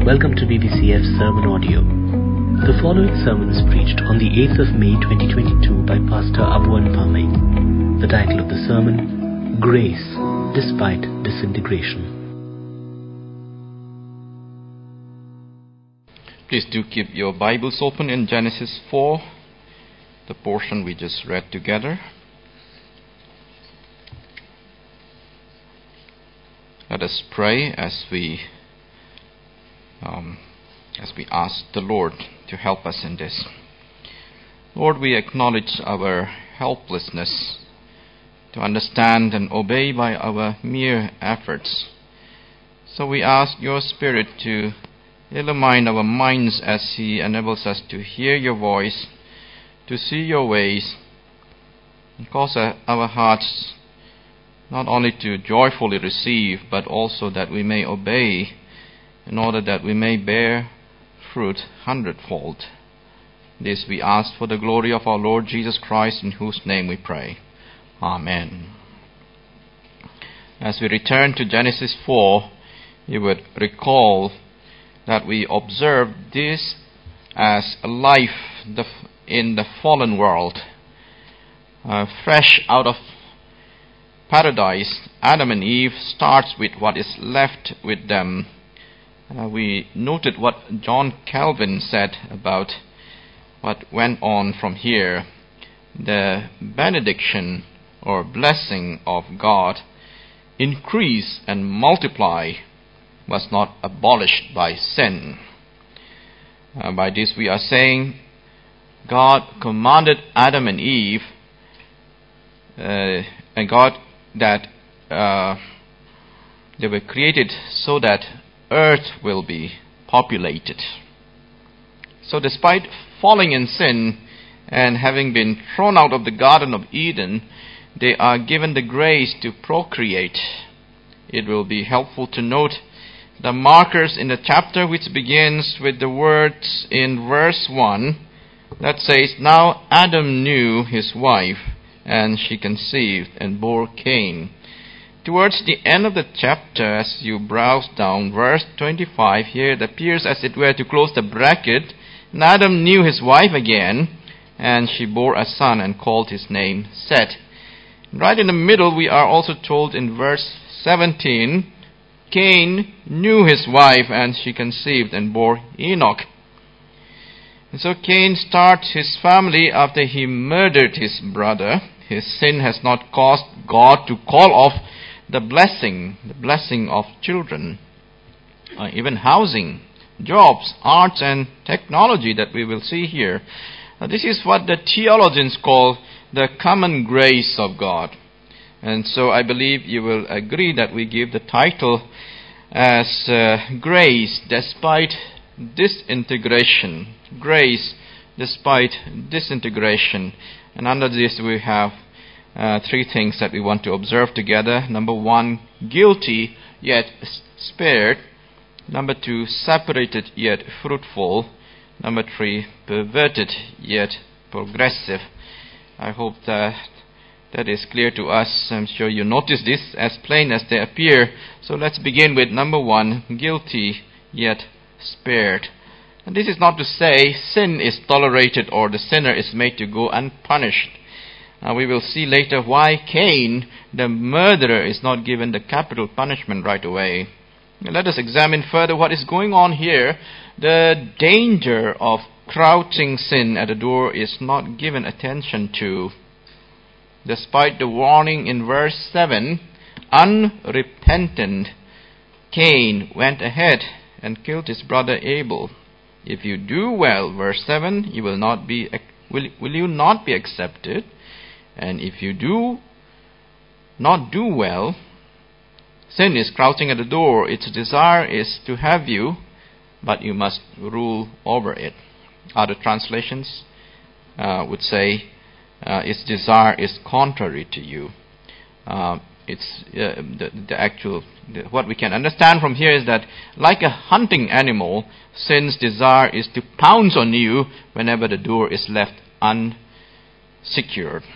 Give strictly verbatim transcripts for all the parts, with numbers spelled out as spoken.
Welcome to B B C F Sermon Audio. The following sermon is preached on the eighth of May twenty twenty-two by Pastor Abuan Pamay. The title of the sermon, Grace Despite Disintegration. Please do keep your Bibles open in Genesis four, the portion we just read together. Let us pray as we um, as we ask the Lord to help us in this. Lord, we acknowledge our helplessness to understand and obey by our mere efforts. So we ask your Spirit to illumine our minds as He enables us to hear your voice, to see your ways, and cause our hearts not only to joyfully receive, but also that we may obey, in order that we may bear fruit hundredfold. This we ask for the glory of our Lord Jesus Christ, in whose name we pray. Amen. As we return to Genesis four, you would recall that we observed this as a life in the fallen world. Uh, fresh out of paradise, Adam and Eve starts with what is left with them. Uh, we noted what John Calvin said about what went on from here. The benediction or blessing of God, increase and multiply, was not abolished by sin. Uh, by this we are saying God commanded Adam and Eve uh, and God that uh, they were created so that earth will be populated. So despite falling in sin and having been thrown out of the Garden of Eden, they are given the grace to procreate. It will be helpful to note the markers in the chapter, which begins with the words in verse one that says, "Now Adam knew his wife, and she conceived and bore Cain." Towards the end of the chapter, as you browse down, verse twenty-five, here it appears as it were to close the bracket. "And Adam knew his wife again, and she bore a son and called his name Seth." Right in the middle, we are also told in verse seventeen, "Cain knew his wife, and she conceived and bore Enoch." And so Cain starts his family after he murdered his brother. His sin has not caused God to call off the blessing, the blessing of children, uh, even housing, jobs, arts and technology that we will see here. Uh, this is what the theologians call the common grace of God. And so I believe you will agree that we give the title as uh, Grace Despite Disintegration. Grace despite disintegration. And under this we have uh, three things that we want to observe together. Number one, guilty yet spared. Number two, separated yet fruitful. Number three, perverted yet progressive. I hope that that is clear to us. I'm sure you notice this as plain as they appear. So let's begin with number one, guilty yet spared. And this is not to say sin is tolerated or the sinner is made to go unpunished. Uh, we will see later why Cain, the murderer, is not given the capital punishment right away. Now let us examine further what is going on here. The danger of crouching sin at the door is not given attention to. Despite the warning in verse seven, unrepentant Cain went ahead and killed his brother Abel. If you do well, verse seven, you will not be will, will you not be accepted? And if you do not do well, sin is crouching at the door. Its desire is to have you, but you must rule over it. Other translations uh, would say uh, its desire is contrary to you. Uh, it's uh, the, the actual the, what we can understand from here is that, like a hunting animal, sin's desire is to pounce on you whenever the door is left unsecured.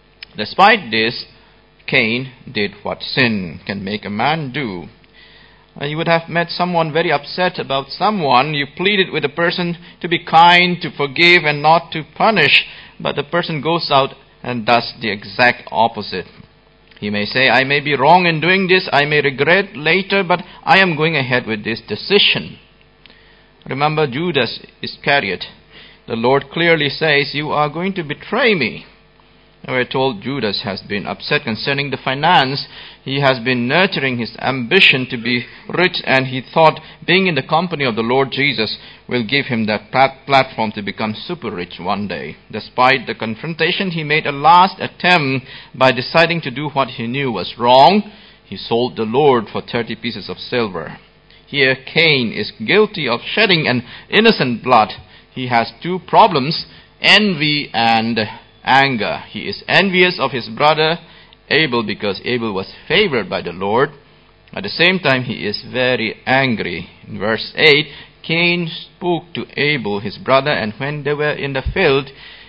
Despite this, Cain did what sin can make a man do. Uh, you would have met someone very upset about someone. You pleaded with the person to be kind, to forgive, and not to punish. But the person goes out and does the exact opposite. He may say, I may be wrong in doing this, I may regret later, but I am going ahead with this decision. Remember Judas Iscariot. The Lord clearly says, you are going to betray me. And we're told Judas has been upset concerning the finance. He has been nurturing his ambition to be rich, and he thought being in the company of the Lord Jesus will give him that plat- platform to become super rich one day. Despite the confrontation, he made a last attempt by deciding to do what he knew was wrong. He sold the Lord for thirty pieces of silver. Here Cain is guilty of shedding an innocent blood. He has two problems, envy and anger. He is envious of his brother Abel because Abel was favored by the Lord. At the same time, he is very angry. In verse eight, Cain spoke to Abel, his brother, and when they were in the field,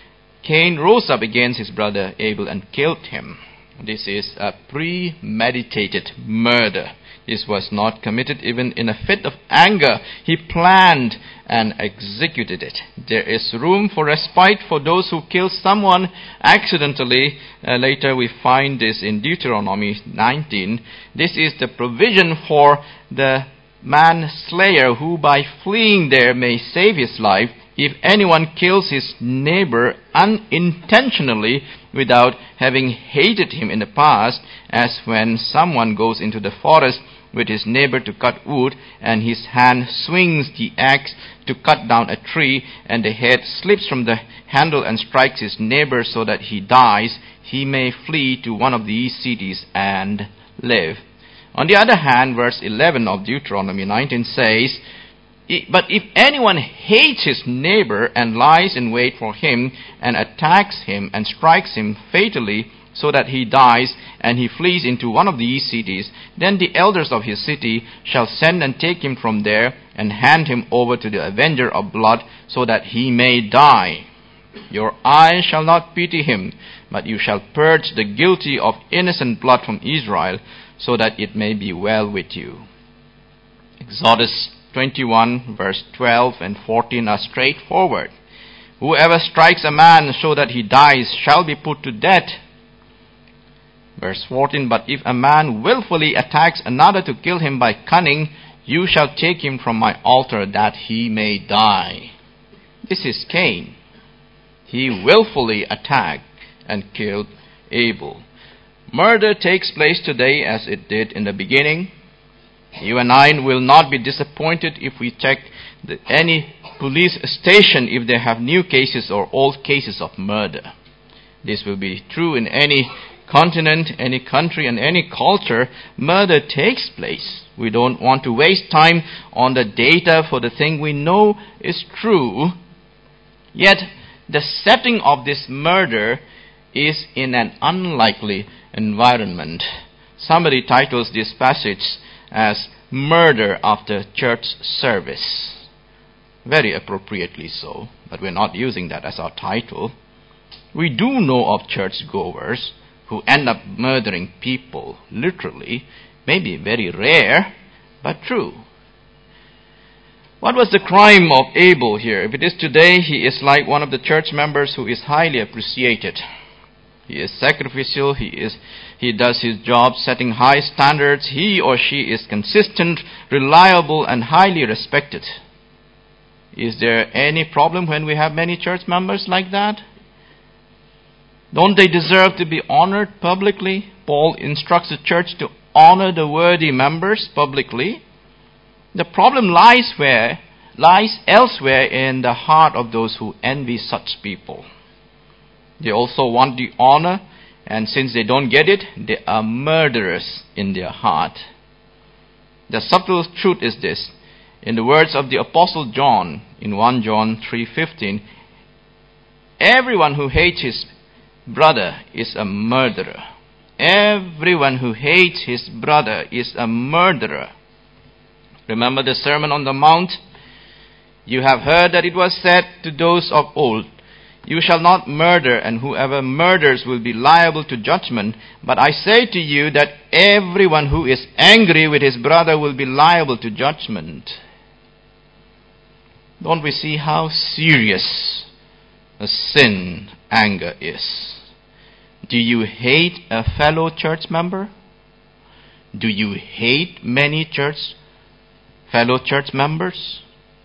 Cain rose up against his brother Abel and killed him. This is a premeditated murder. This was not committed even in a fit of anger. He planned and executed it. There is room for respite for those who kill someone accidentally. Uh, later we find this in Deuteronomy nineteen. This is the provision for the manslayer who by fleeing there may save his life. If anyone kills his neighbor unintentionally without having hated him in the past, as when someone goes into the forest with his neighbor to cut wood, and his hand swings the axe to cut down a tree, and the head slips from the handle and strikes his neighbor so that he dies, he may flee to one of these cities and live. On the other hand, verse eleven of Deuteronomy nineteen says, but if anyone hates his neighbor and lies in wait for him and attacks him and strikes him fatally so that he dies and he flees into one of these cities, then the elders of his city shall send and take him from there and hand him over to the avenger of blood so that he may die. Your eyes shall not pity him, but you shall purge the guilty of innocent blood from Israel so that it may be well with you. Exodus twenty-one, verse twelve and fourteen are straightforward. Whoever strikes a man so that he dies shall be put to death. Verse fourteen, but if a man willfully attacks another to kill him by cunning, you shall take him from my altar that he may die. This is Cain. He willfully attacked and killed Abel. Murder takes place today as it did in the beginning. You and I will not be disappointed if we check the, any police station if they have new cases or old cases of murder. This will be true in any continent, any country, and any culture. Murder takes place. We don't want to waste time on the data for the thing we know is true. Yet, the setting of this murder is in an unlikely environment. Somebody titles this passage as Murder After Church Service. Very appropriately so, but we're not using that as our title. We do know of churchgoers who end up murdering people, literally. Maybe very rare, but true. What was the crime of Abel here? If it is today, he is like one of the church members who is highly appreciated. He is sacrificial, he is he does his job setting high standards, he or she is consistent, reliable, and highly respected. Is there any problem when we have many church members like that? Don't they deserve to be honored publicly? Paul instructs the church to honor the worthy members publicly. The problem lies where lies elsewhere in the heart of those who envy such people. They also want the honor, and since they don't get it, they are murderers in their heart. The subtle truth is this. In the words of the Apostle John in First John three fifteen, everyone who hates his brother is a murderer. Everyone who hates his brother is a murderer. Remember the Sermon on the Mount? You have heard that it was said to those of old, You shall not murder, and whoever murders will be liable to judgment. But I say to you that everyone who is angry with his brother will be liable to judgment. Don't we see how serious a sin anger is? Do you hate a fellow church member? Do you hate many church fellow church members?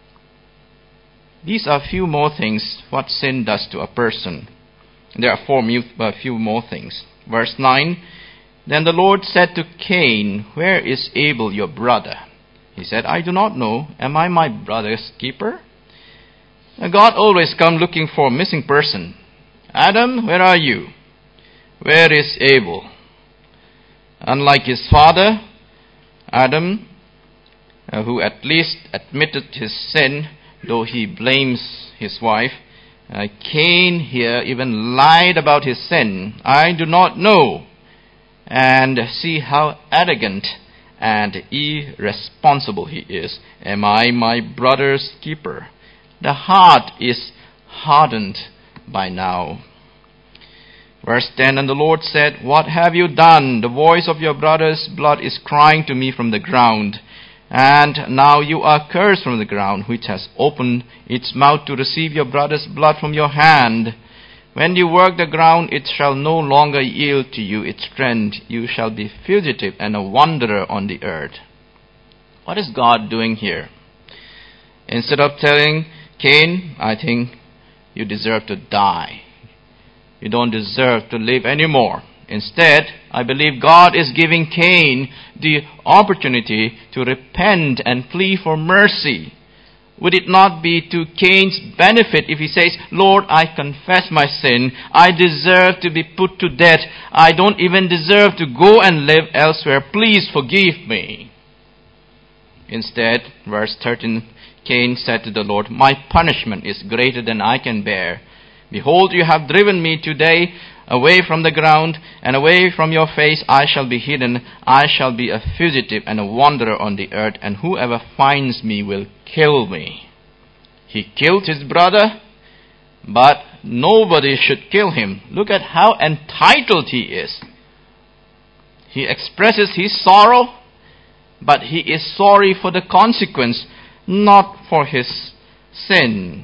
These are a few more things what sin does to a person. There are four a few more things. Verse nine, Then the Lord said to Cain, Where is Abel your brother? He said, I do not know. Am I my brother's keeper? Now God always comes looking for a missing person. Adam, where are you? Where is Abel? Unlike his father, Adam, uh, who at least admitted his sin, though he blames his wife, uh, Cain here even lied about his sin. I do not know. And see how arrogant and irresponsible he is. Am I my brother's keeper? The heart is hardened by now. Verse ten, And the Lord said, What have you done? The voice of your brother's blood is crying to me from the ground. And now you are cursed from the ground, which has opened its mouth to receive your brother's blood from your hand. When you work the ground, it shall no longer yield to you its strength. You shall be fugitive and a wanderer on the earth. What is God doing here? Instead of telling Cain, I think you deserve to die. You don't deserve to live anymore. Instead, I believe God is giving Cain the opportunity to repent and plead for mercy. Would it not be to Cain's benefit if he says, Lord, I confess my sin. I deserve to be put to death. I don't even deserve to go and live elsewhere. Please forgive me. Instead, verse thirteen, Cain said to the Lord, My punishment is greater than I can bear. Behold, you have driven me today away from the ground, and away from your face I shall be hidden. I shall be a fugitive and a wanderer on the earth, and whoever finds me will kill me. He killed his brother, but nobody should kill him. Look at how entitled he is. He expresses his sorrow, but he is sorry for the consequence, not for his sin.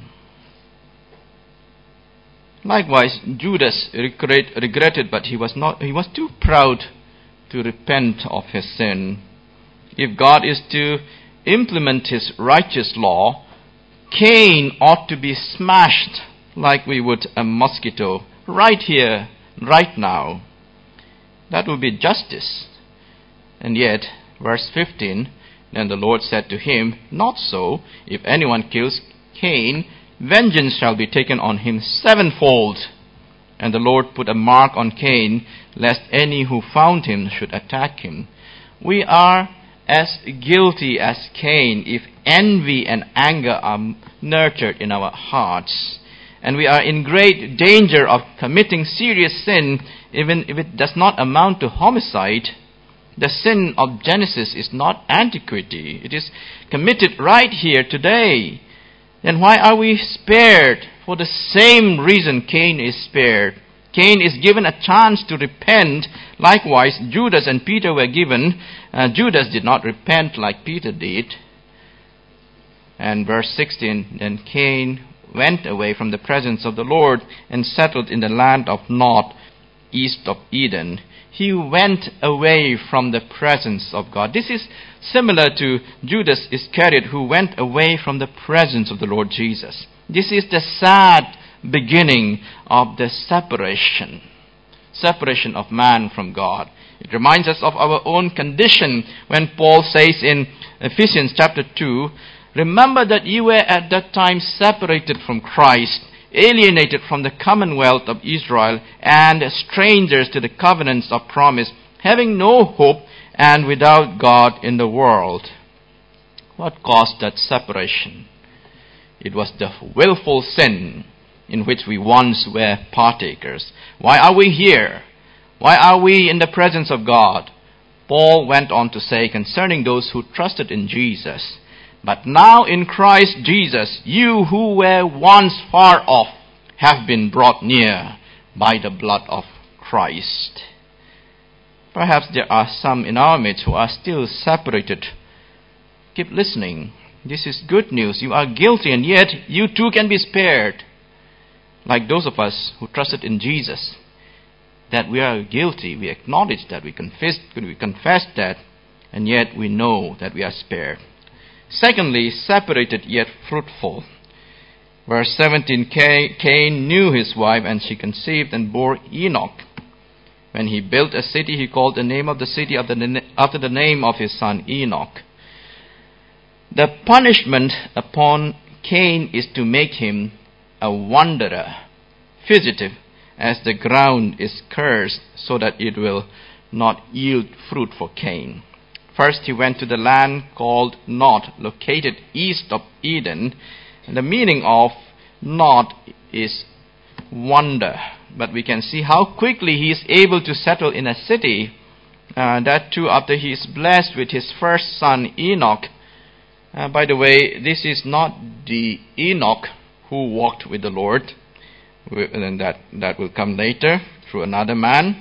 Likewise, Judas regret, regretted, but he was not. He was too proud to repent of his sin. If God is to implement his righteous law, Cain ought to be smashed like we would a mosquito, right here, right now. That would be justice. And yet, verse fifteen, Then the Lord said to him, Not so. If anyone kills Cain, vengeance shall be taken on him sevenfold. And the Lord put a mark on Cain, lest any who found him should attack him. We are as guilty as Cain if envy and anger are nurtured in our hearts. And we are in great danger of committing serious sin, even if it does not amount to homicide. The sin of Genesis is not antiquity. It is committed right here today. Then why are we spared? For the same reason Cain is spared. Cain is given a chance to repent. Likewise, Judas and Peter were given. Uh, Judas did not repent like Peter did. And verse sixteen, Then Cain went away from the presence of the Lord and settled in the land of Nod, east of Eden. He went away from the presence of God. This is similar to Judas Iscariot, who went away from the presence of the Lord Jesus. This is the sad beginning of the separation. Separation of man from God. It reminds us of our own condition when Paul says in Ephesians chapter two, Remember that you were at that time separated from Christ, alienated from the commonwealth of Israel, and strangers to the covenants of promise, having no hope and without God in the world. What caused that separation? It was the willful sin in which we once were partakers. Why are we here? Why are we in the presence of God? Paul went on to say concerning those who trusted in Jesus, But now in Christ Jesus, you who were once far off have been brought near by the blood of Christ. Perhaps there are some in our midst who are still separated. Keep listening. This is good news. You are guilty, and yet you too can be spared. Like those of us who trusted in Jesus, that we are guilty. We acknowledge that. We confess, we confess that, and yet we know that we are spared. Secondly, separated yet fruitful. Verse seventeen, Cain knew his wife, and she conceived and bore Enoch. When he built a city, he called the name of the city after the name of his son Enoch. The punishment upon Cain is to make him a wanderer, fugitive, as the ground is cursed, so that it will not yield fruit for Cain. First he went to the land called Nod, located east of Eden. And the meaning of Nod is wander. But we can see how quickly he is able to settle in a city. Uh, that too after he is blessed with his first son Enoch. Uh, by the way, this is not the Enoch who walked with the Lord. And that, that will come later through another man.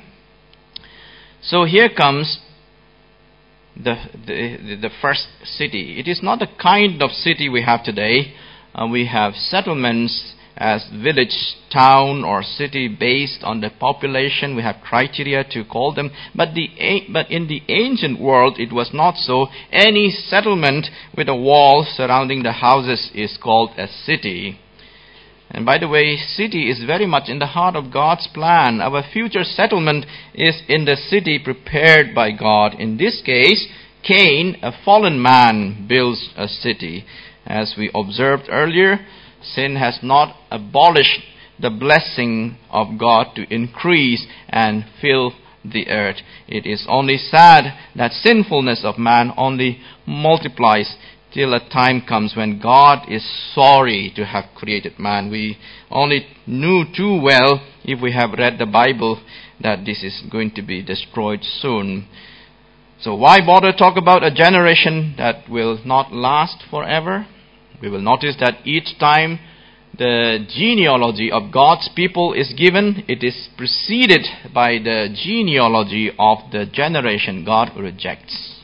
So here comes the, the, the first city. It is not the kind of city we have today. Uh, we have settlements as village, town, or city based on the population. We have criteria to call them. But the but in the ancient world, it was not so. Any settlement with a wall surrounding the houses is called a city. And by the way, city is very much in the heart of God's plan. Our future settlement is in the city prepared by God. In this case, Cain, a fallen man, builds a city. As we observed earlier, sin has not abolished the blessing of God to increase and fill the earth. It is only sad that sinfulness of man only multiplies till a time comes when God is sorry to have created man. We only knew too well, if we have read the Bible, that this is going to be destroyed soon. So why bother talk about a generation that will not last forever? We will notice that each time the genealogy of God's people is given, it is preceded by the genealogy of the generation God rejects.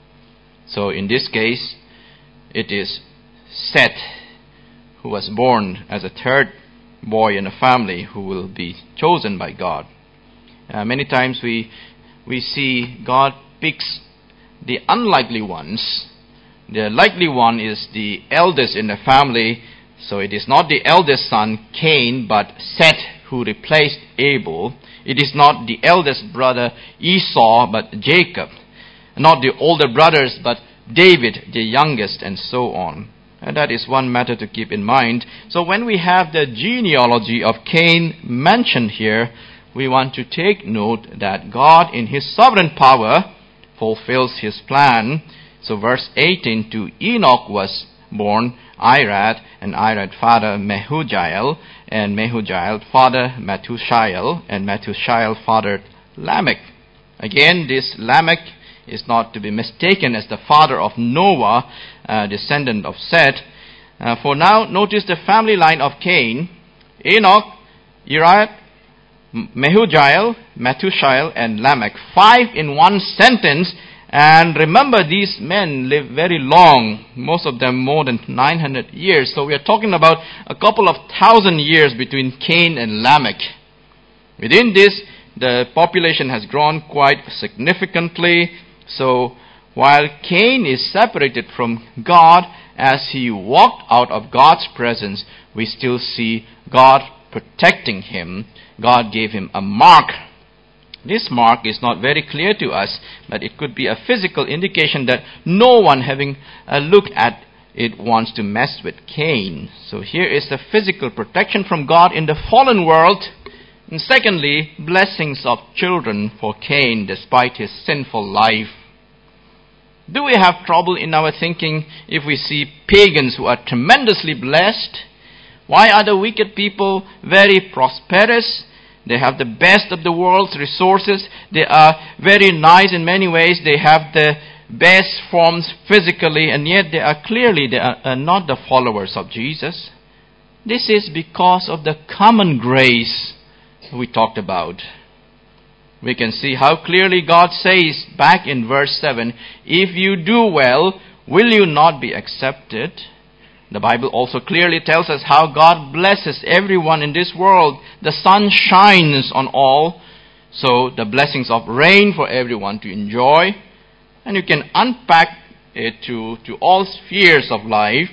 So in this case, it is Seth, who was born as a third boy in a family who will be chosen by God. Uh, many times we we see God picks the unlikely ones. The likely one is the eldest in the family. So it is not the eldest son, Cain, but Seth, who replaced Abel. It is not the eldest brother, Esau, but Jacob. Not the older brothers, but David, the youngest, and so on. And that is one matter to keep in mind. So when we have the genealogy of Cain mentioned here, we want to take note that God, in His sovereign power, fulfills His plan. So verse eighteen, to Enoch was born Irad, and Irad father Mehujael, and Mehujael father Methushael, and Methushael fathered Lamech. Again, this Lamech is not to be mistaken as the father of Noah, uh, descendant of Seth. Uh, for now, notice the family line of Cain: Enoch, Irad, Mehujael, Methushael, and Lamech. Five in one sentence. And remember, these men lived very long, most of them more than nine hundred years. So we are talking about a couple of thousand years between Cain and Lamech. Within this, the population has grown quite significantly. So while Cain is separated from God as he walked out of God's presence, we still see God protecting him. God gave him a mark. This mark is not very clear to us, but it could be a physical indication that no one having a look at it wants to mess with Cain. So here is the physical protection from God in the fallen world. And secondly, blessings of children for Cain despite his sinful life. Do we have trouble in our thinking if we see pagans who are tremendously blessed? Why are the wicked people very prosperous? They have the best of the world's resources. They are very nice in many ways. They have the best forms physically, and yet they are clearly they are, are not the followers of Jesus. This is because of the common grace we talked about. We can see how clearly God says back in verse seven, if you do well, will you not be accepted? The Bible also clearly tells us how God blesses everyone in this world. The sun shines on all, so the blessings of rain for everyone to enjoy. And you can unpack it to, to all spheres of life.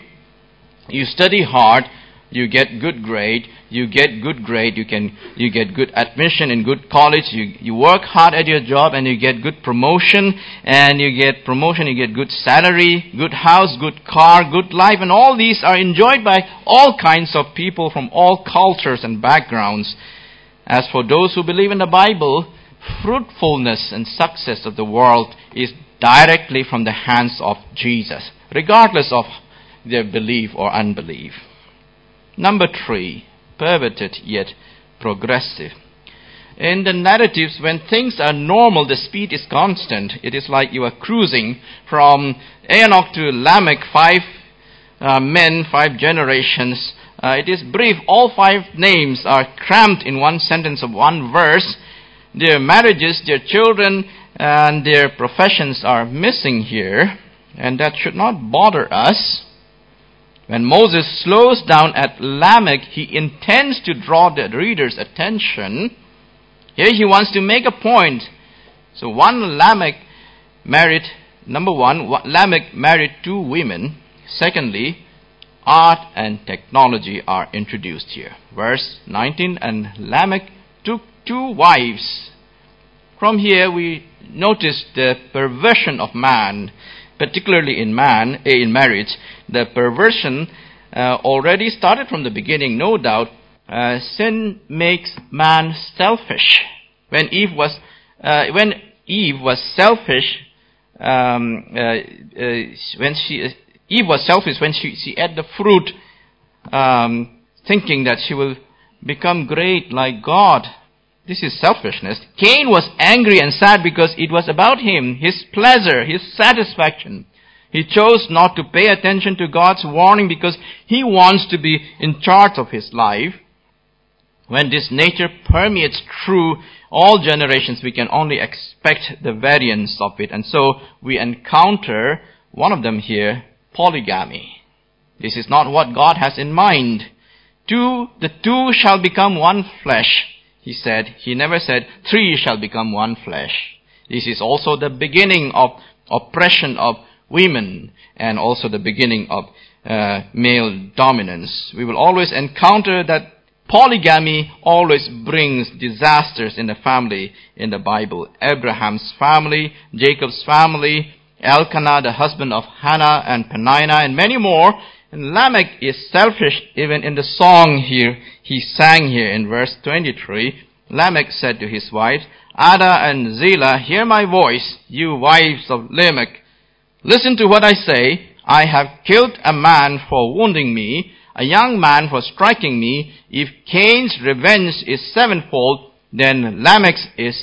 You study hard, you get good grade. You get good grade, you can you get good admission in good college. You you work hard at your job and you get good promotion. And you get promotion, you get good salary, good house, good car, good life. And all these are enjoyed by all kinds of people from all cultures and backgrounds. As for those who believe in the Bible, fruitfulness and success of the world is directly from the hands of Jesus, regardless of their belief or unbelief. Number three, perverted yet progressive. In the narratives, when things are normal, the speed is constant. It is like you are cruising from Enoch to Lamech, five uh, men, five generations. Uh, it is brief. All five names are crammed in one sentence of one verse. Their marriages, their children, and their professions are missing here. And that should not bother us. When Moses slows down at Lamech, he intends to draw the reader's attention. Here he wants to make a point. So one Lamech married, number one, Lamech married two women. Secondly, art and technology are introduced here. Verse nineteen, and Lamech took two wives. From here we notice the perversion of man, particularly in man, in marriage. The perversion uh, already started from the beginning, no doubt. Uh, sin makes man selfish. When Eve was, uh, when Eve was selfish, um, uh, uh, when she, Eve was selfish when she, she ate the fruit, um, thinking that she will become great like God. This is selfishness. Cain was angry and sad because it was about him, his pleasure, his satisfaction. He chose not to pay attention to God's warning because he wants to be in charge of his life. When this nature permeates through all generations, we can only expect the variance of it. And so we encounter one of them here, polygamy. This is not what God has in mind. Two, the two shall become one flesh, he said. He never said three shall become one flesh. This is also the beginning of oppression of women, and also the beginning of uh, male dominance. We will always encounter that polygamy always brings disasters in the family in the Bible. Abraham's family, Jacob's family, Elkanah, the husband of Hannah and Peninnah, and many more. And Lamech is selfish even in the song here he sang here in verse twenty-three. Lamech said to his wives, Ada and Zillah, hear my voice, you wives of Lamech. Listen to what I say. I have killed a man for wounding me, a young man for striking me. If Cain's revenge is sevenfold, then Lamech's is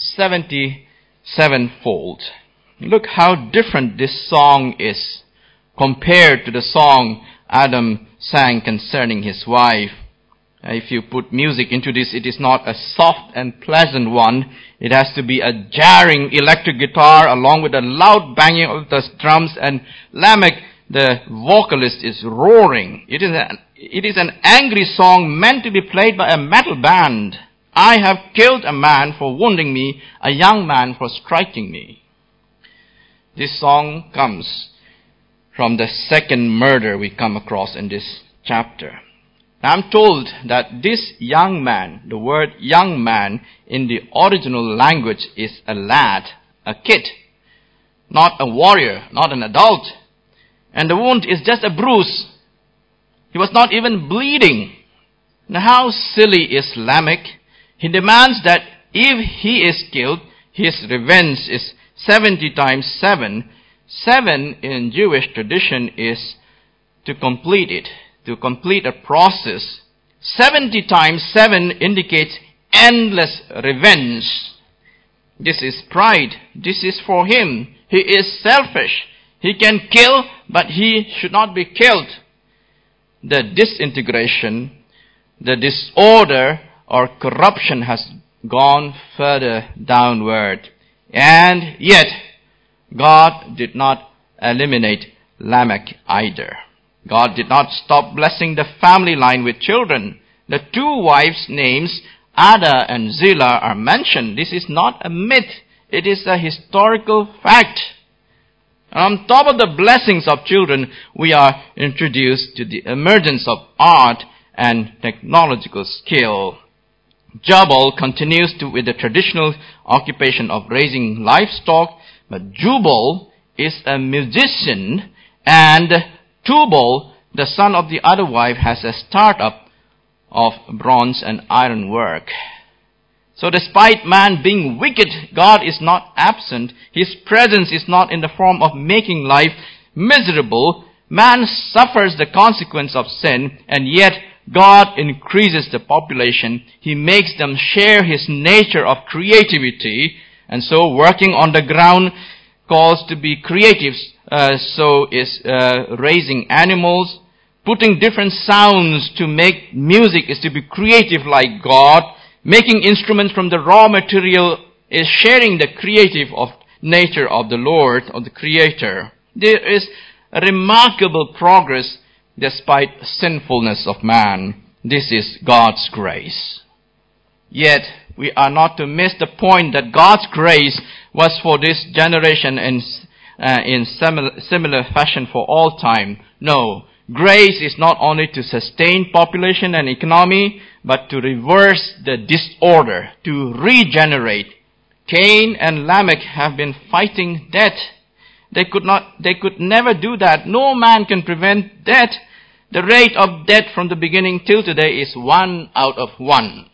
seventy-sevenfold. Look how different this song is compared to the song Adam sang concerning his wife. If you put music into this, it is not a soft and pleasant one. It has to be a jarring electric guitar along with a loud banging of the drums, and Lamech, the vocalist, is roaring. It is, a, it is an angry song meant to be played by a metal band. I have killed a man for wounding me, a young man for striking me. This song comes from the second murder we come across in this chapter. I'm told that this young man, the word young man in the original language is a lad, a kid, not a warrior, not an adult. And the wound is just a bruise. He was not even bleeding. Now how silly is Lamech? He demands that if he is killed, his revenge is seventy times seven. Seven in Jewish tradition is to complete it. To complete a process. seventy times seven indicates endless revenge. This is pride. This is for him. He is selfish. He can kill, but he should not be killed. the disintegration, the disorder or corruption has gone further downward. And yet, God did not eliminate Lamech either. God did not stop blessing the family line with children. The two wives' names, Ada and Zillah, are mentioned. This is not a myth. It is a historical fact. On top of the blessings of children, we are introduced to the emergence of art and technological skill. Jubal continues to, with the traditional occupation of raising livestock, but Jubal is a musician, and Tubal, the son of the other wife, has a startup of bronze and iron work. So despite man being wicked, God is not absent. His presence is not in the form of making life miserable. Man suffers the consequence of sin, and yet God increases the population. He makes them share His nature of creativity, and so working on the ground calls to be creative. Uh, so is uh, raising animals, putting different sounds to make music is to be creative like God. Making instruments from the raw material is sharing the creative of nature of the Lord, of the Creator. There is a remarkable progress despite sinfulness of man. This is God's grace. Yet, we are not to miss the point that God's grace was for this generation in, uh, in similar, similar fashion for all time. No, grace is not only to sustain population and economy, but to reverse the disorder, to regenerate. Cain and Lamech have been fighting death. They could not, they could never do that. No man can prevent death. The rate of death from the beginning till today is one out of one.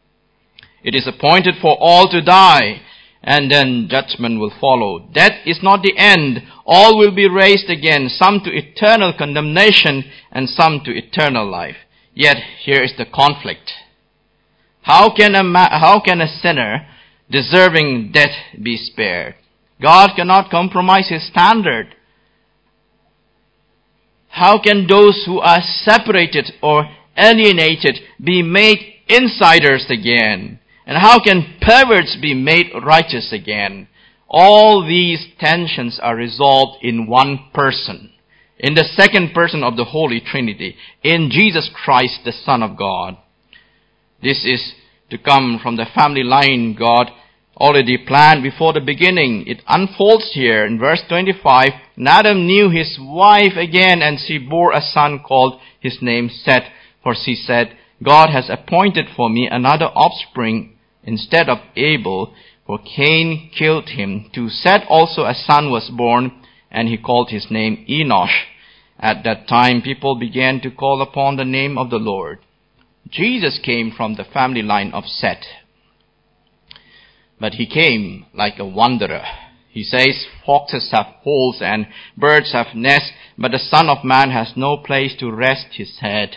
It is appointed for all to die, and then judgment will follow. Death is not the end. All will be raised again, some to eternal condemnation and some to eternal life. Yet here is the conflict. How can a ma- how can a sinner deserving death be spared? God cannot compromise His standard. How can those who are separated or alienated be made insiders again? And how can perverts be made righteous again? All these tensions are resolved in one person, in the second person of the Holy Trinity, in Jesus Christ, the Son of God. This is to come from the family line God already planned before the beginning. It unfolds here in verse twenty-five. And Adam knew his wife again, and she bore a son called his name Seth. For she said, God has appointed for me another offspring instead of Abel, for Cain killed him. To Seth also a son was born, and he called his name Enosh. At that time people began to call upon the name of the Lord. Jesus came from the family line of Seth. But he came like a wanderer. He says, foxes have holes and birds have nests, but the Son of Man has no place to rest his head.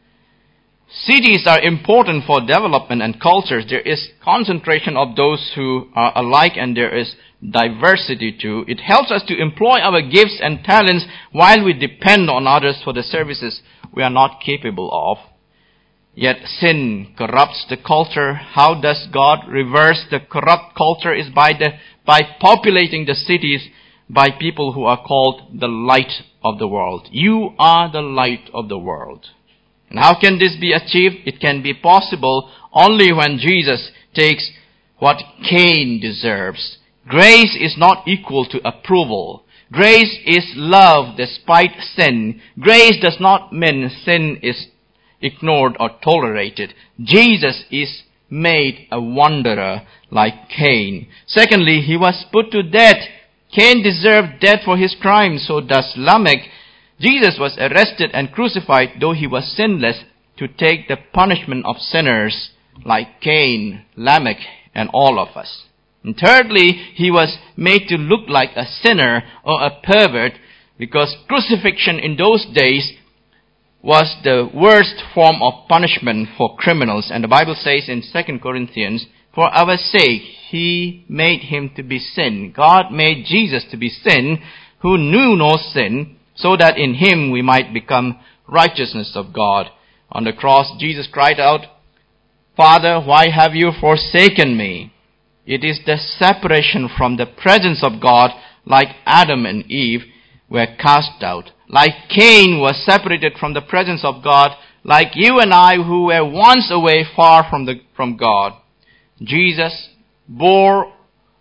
Cities are important for development and cultures. There is concentration of those who are alike, and there is diversity too. It helps us to employ our gifts and talents while we depend on others for the services we are not capable of. Yet sin corrupts the culture. How does God reverse the corrupt culture? Is by the by populating the cities by people who are called the light of the world. You are the light of the world. And how can this be achieved? It can be possible only when Jesus takes what Cain deserves. Grace is not equal to approval. Grace is love despite sin. Grace does not mean sin is ignored or tolerated. Jesus is made a wanderer like Cain. Secondly, he was put to death. Cain deserved death for his crime, so does Lamech. Jesus was arrested and crucified, though he was sinless, to take the punishment of sinners like Cain, Lamech, and all of us. And thirdly, he was made to look like a sinner or a pervert, because crucifixion in those days was the worst form of punishment for criminals. And the Bible says in Second Corinthians, for our sake he made him to be sin. God made Jesus to be sin, who knew no sin, so that in him we might become righteousness of God. On the cross, Jesus cried out, "Father, why have you forsaken me?" It is the separation from the presence of God, like Adam and Eve were cast out. Like Cain was separated from the presence of God, like you and I who were once away far from the from God. Jesus bore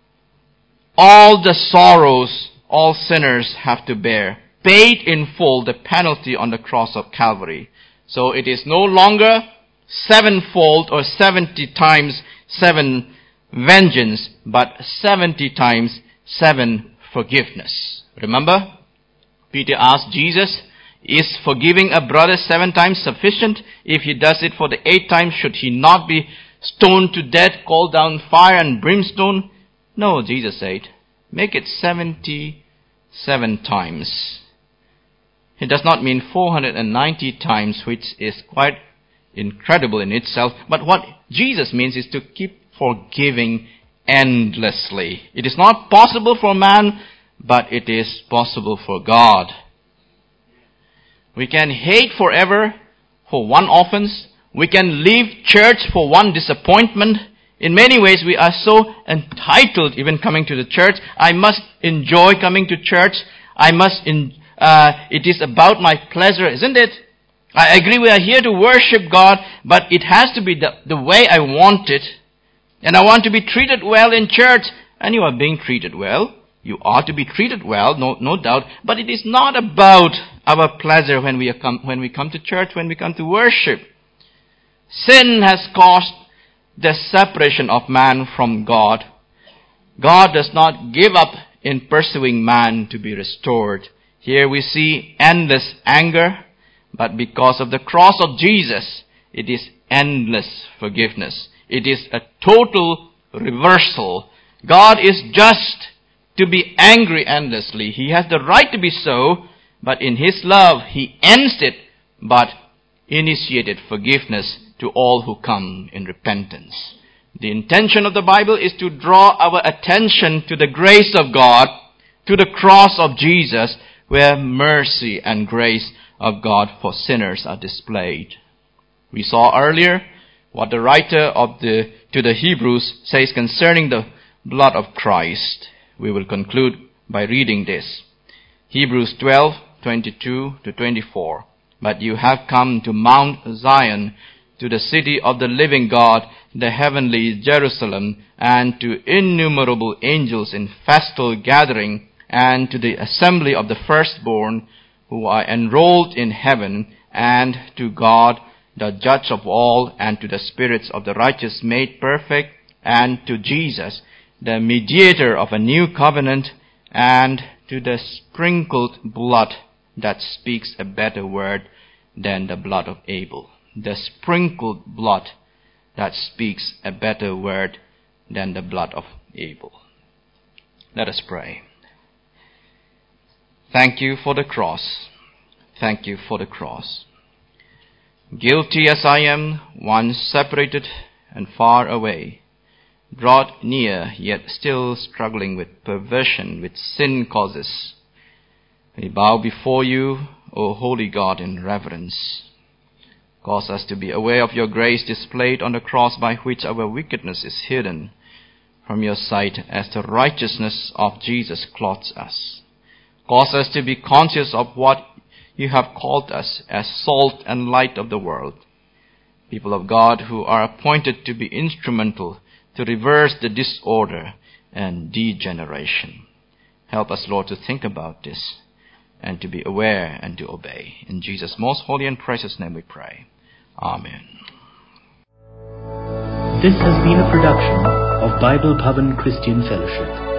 all the sorrows all sinners have to bear, paid in full the penalty on the cross of Calvary. So it is no longer sevenfold or seventy times seven vengeance, but seventy times seven forgiveness. Remember, Peter asked Jesus, "Is forgiving a brother seven times sufficient? If he does it for the eighth time, should he not be stoned to death, called down fire and brimstone?" "No," Jesus said, "make it seventy-seven times." It does not mean four hundred ninety times, which is quite incredible in itself. But what Jesus means is to keep forgiving endlessly. It is not possible for man, but it is possible for God. We can hate forever for one offense. We can leave church for one disappointment. In many ways, we are so entitled even coming to the church. I must enjoy coming to church. I must, in, uh, it is about my pleasure, isn't it? I agree we are here to worship God, but it has to be the, the way I want it. And I want to be treated well in church. And you are being treated well. You are to be treated well, no, no doubt. But it is not about our pleasure when we, come, when we come to church, when we come to worship. Sin has caused the separation of man from God. God does not give up in pursuing man to be restored. Here we see endless anger, but because of the cross of Jesus, it is endless forgiveness. It is a total reversal. God is just to be angry endlessly. He has the right to be so, but in His love, He ends it, but initiated forgiveness to all who come in repentance. The intention of the Bible is to draw our attention to the grace of God, to the cross of Jesus, where mercy and grace of God for sinners are displayed. We saw earlier what the writer of the to the Hebrews says concerning the blood of Christ. We will conclude by reading this. Hebrews twelve, twenty-two to twenty-four. But you have come to Mount Zion, to the city of the living God, the heavenly Jerusalem, and to innumerable angels in festal gathering, and to the assembly of the firstborn who are enrolled in heaven, and to God, the judge of all, and to the spirits of the righteous made perfect, and to Jesus, the mediator of a new covenant, and to the sprinkled blood that speaks a better word than the blood of Abel. The sprinkled blood that speaks a better word than the blood of Abel. Let us pray. Thank you for the cross. Thank you for the cross. Guilty as I am, once separated and far away, brought near, yet still struggling with perversion, with sin causes, we bow before you, O holy God, in reverence. Cause us to be aware of your grace displayed on the cross, by which our wickedness is hidden from your sight as the righteousness of Jesus clothes us. Cause us to be conscious of what you have called us as salt and light of the world, people of God who are appointed to be instrumental to reverse the disorder and degeneration. Help us, Lord, to think about this and to be aware and to obey. In Jesus' most holy and precious name we pray. Amen. This has been a production of Bible Bhavan Christian Fellowship.